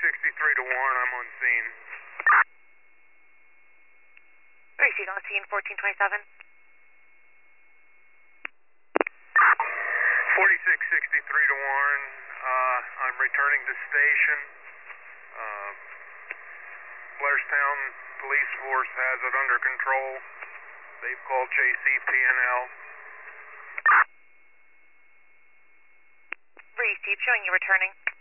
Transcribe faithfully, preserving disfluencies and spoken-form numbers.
sixty-three to Warren, I'm on scene. Received on scene, fourteen twenty-seven. forty-six sixty-three to Warren, uh, I'm returning to station. Uh, Blairstown Police Force has it under control. They've called J C P N L. Received, showing you returning.